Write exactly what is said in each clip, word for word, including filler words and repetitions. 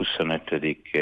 huszonötödik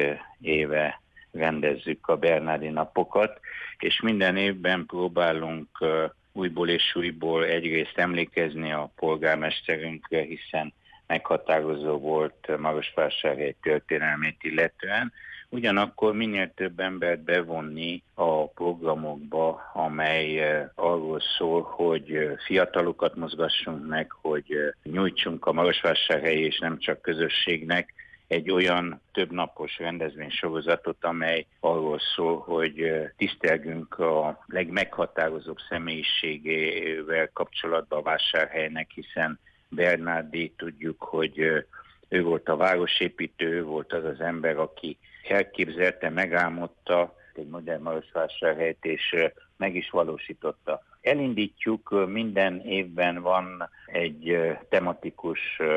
éve rendezzük a Bernardi napokat, és minden évben próbálunk újból és újból egyrészt emlékezni a polgármesterünkre, hiszen meghatározó volt Marosvásárhely történelmét illetően, ugyanakkor minél több embert bevonni a programokba, amely arról szól, hogy fiatalokat mozgassunk meg, hogy nyújtsunk a Marosvásárhelyi és nem csak közösségnek egy olyan többnapos rendezvénysorozatot, amely arról szól, hogy tisztelgünk a legmeghatározóbb személyiségével kapcsolatban a vásárhelynek, hiszen Bernardi, tudjuk, hogy ő volt a városépítő, ő volt az az ember, aki elképzelte, megálmodta egy modern Marosvásárhelyt, és meg is valósította. Elindítjuk, minden évben van egy tematikus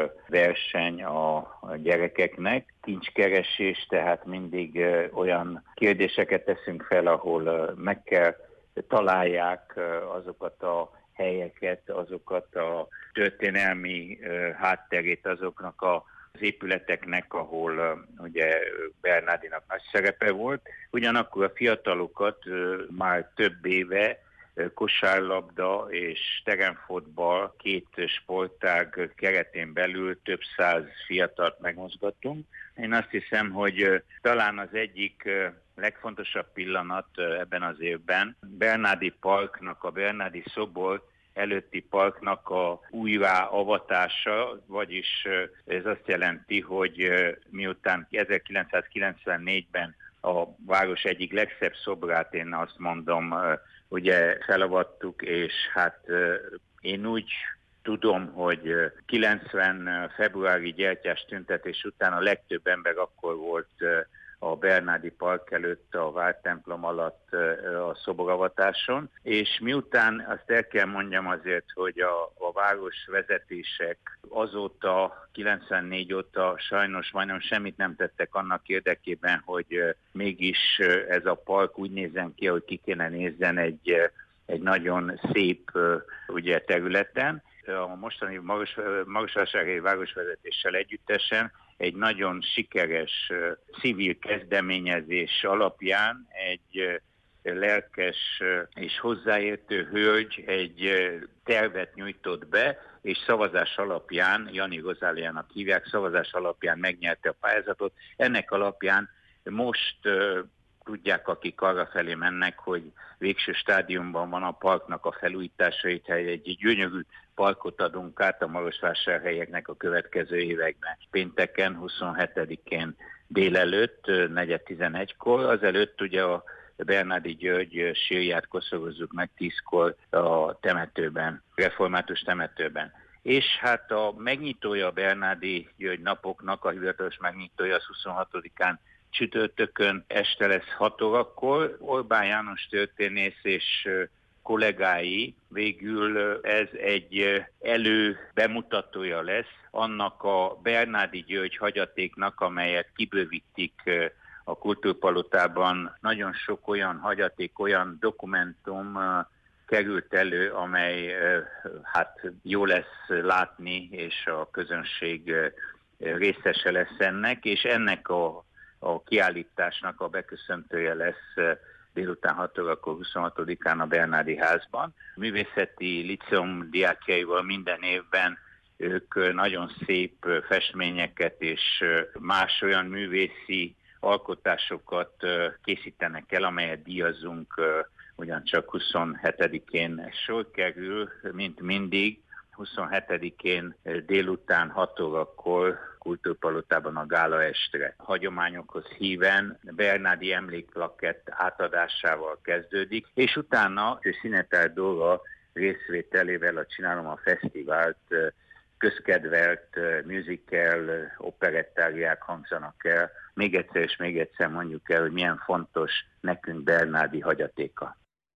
verseny a gyerekeknek, kincskeresés, tehát mindig olyan kérdéseket teszünk fel, ahol meg kell találják azokat a helyeket, azokat a történelmi hátterét azoknak a az épületeknek, ahol uh, ugye Bernardinak nagy szerepe volt. Ugyanakkor a fiatalokat uh, már több éve uh, kosárlabda és teremfotball két sportág keretén belül több száz fiatalt megmozgatunk. Én azt hiszem, hogy uh, talán az egyik uh, legfontosabb pillanat uh, ebben az évben Bernardi Parknak, a Bernardi szobor előtti parknak a újraavatása, vagyis ez azt jelenti, hogy miután ezerkilencszázkilencvennégyben a város egyik legszebb szobrát, én azt mondom, ugye felavattuk, és hát én úgy tudom, hogy kilencven februári gyertyás tüntetés után a legtöbb ember akkor volt a Bernardi Park előtt, a vártemplom alatt a szoboravatáson, és miután azt el kell mondjam azért, hogy a, a város vezetések azóta, kilencvennégy óta sajnos majdnem semmit nem tettek annak érdekében, hogy mégis ez a park úgy nézzen ki, hogy ki kéne nézzen egy, egy nagyon szép ugye, területen. A mostani Marosvásárhelyi városvezetéssel együttesen egy nagyon sikeres civil kezdeményezés alapján egy lelkes és hozzáértő hölgy egy tervet nyújtott be, és szavazás alapján, Jani Rozáliának hívják, szavazás alapján megnyerte a pályázatot. Ennek alapján most tudják, akik arra felé mennek, hogy végső stádiumban van a parknak a felújítása, itt egy gyönyörű parkot adunk át a Marosvásárhelyeknek a következő években. Pénteken, huszonhetedikén délelőtt, negyven tizenegykor, azelőtt ugye a Bernardi György sírját koszorozzuk meg tízkor a temetőben, református temetőben. És hát a megnyitója a Bernardi György napoknak, a hivatalos megnyitója az huszonhatodikán csütörtökön este lesz hat órakor. Orbán János történész és kollégái végül ez egy elő bemutatója lesz annak a Bernardi György hagyatéknak, amelyet kibővítik a Kultúrpalotában. Nagyon sok olyan hagyaték, olyan dokumentum került elő, amely hát jó lesz látni, és a közönség részese lesz ennek, és ennek a a kiállításnak a beköszöntője lesz délután hat órakor huszonhatodikán a Bernardi házban. A művészeti liceum diákjaival minden évben ők nagyon szép festményeket és más olyan művészi alkotásokat készítenek el, amelyet díjazunk ugyancsak huszonhetedikén sor kerül, mint mindig. huszonhetedikén délután hat órakor Kultúrpalotában a gála estre. Hagyományokhoz híven Bernardi emlékplakett átadásával kezdődik, és utána Szineter Dóra részvételével a Csinálom a fesztivált, közkedvelt musical, operettáriák hangzanak el. Még egyszer és még egyszer mondjuk el, hogy milyen fontos nekünk Bernardi hagyatéka.